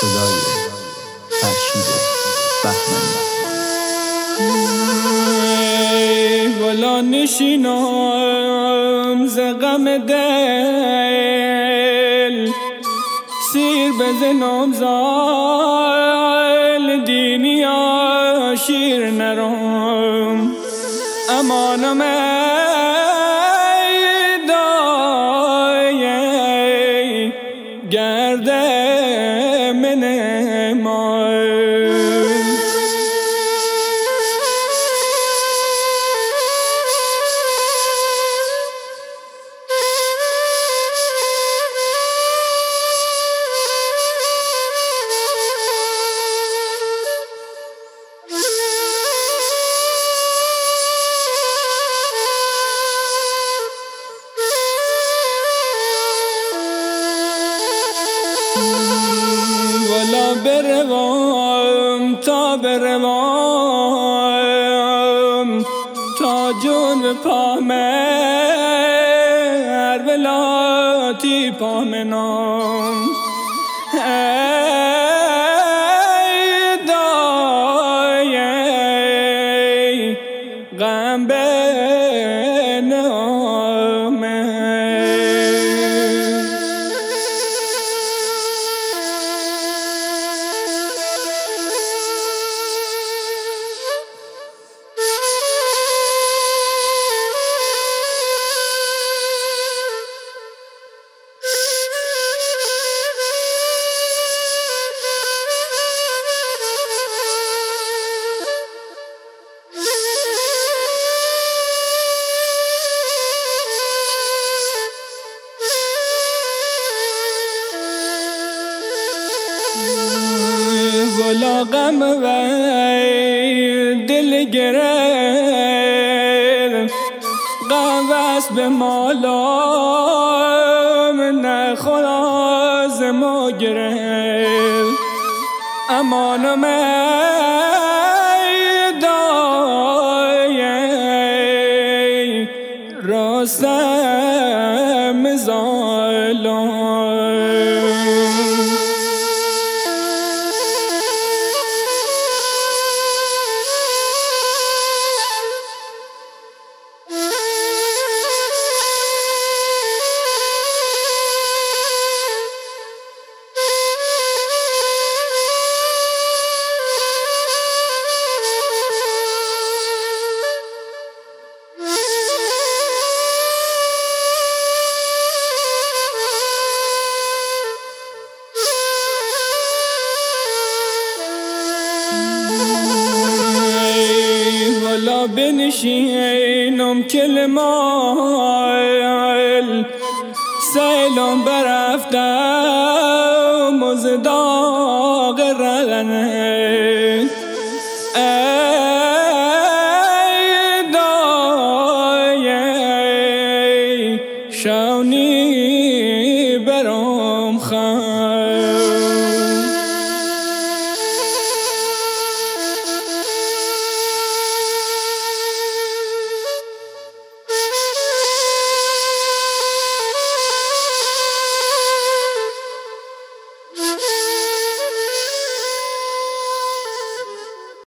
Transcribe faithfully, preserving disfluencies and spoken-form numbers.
صدای فرشید بهمنی. والا نشینم ز غم دل، سیر بزنم زال دینی یا شیر نرم. امانم ای دای گرده من ما. والا بروم تا بروم تا جون به پامر ولاتی پامنم. ای دای غم بنامه. والا غم وی دل گرفت، غم وست به مالام نه خدا ز ما گرفت. امانم ای دای رستم زالم. والا بنشینم کلمال سیلم برفتم مزدان